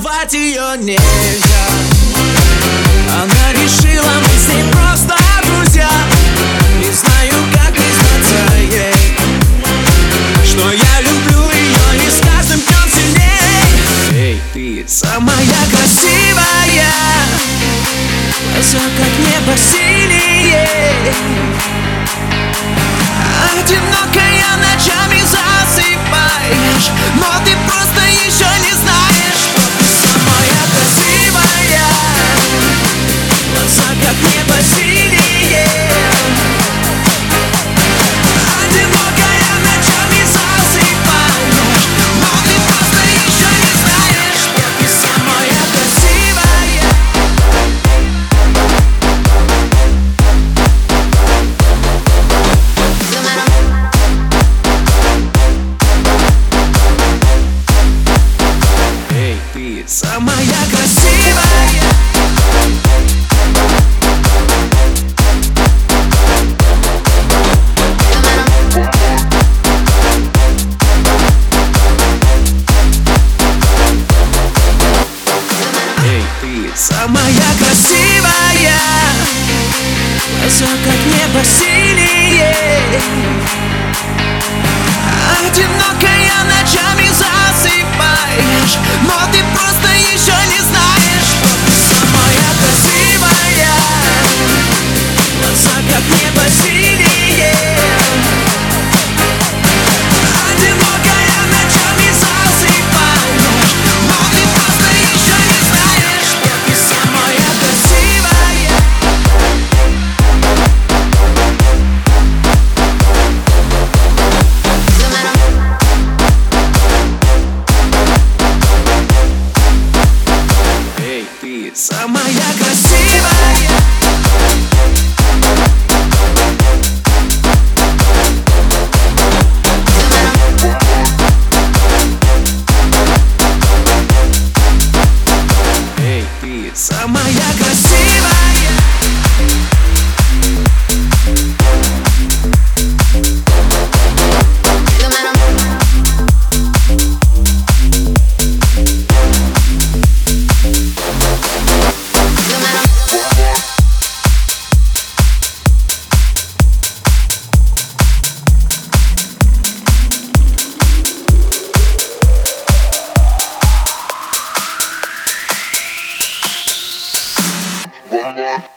целовать ее нельзя. Она решила, мы с ней просто друзья. Не знаю, как признаться ей, что я люблю ее и с каждым днем сильней. Эй, ты самая красивая, глаза как небо синие, одинокая ночами засыпаешь, но ты просто еще не знаешь, что ты самая красивая, глаза как небо синие, одинокая ночами засыпаешь, но ты просто еще не знаешь, что ты самая красивая. Эй, ты самая красивая. Эй, ты самая красивая, глаза как небо синие, одинокая ночами засыпаешь, но ты просто еще не знаешь, что ты самая красивая, глаза как небо синие, одинокая ночами засыпаешь, но ты просто еще не знаешь, что ты самая красивая. Эй, ты самая красивая. Эй, ты самая красивая. Bye.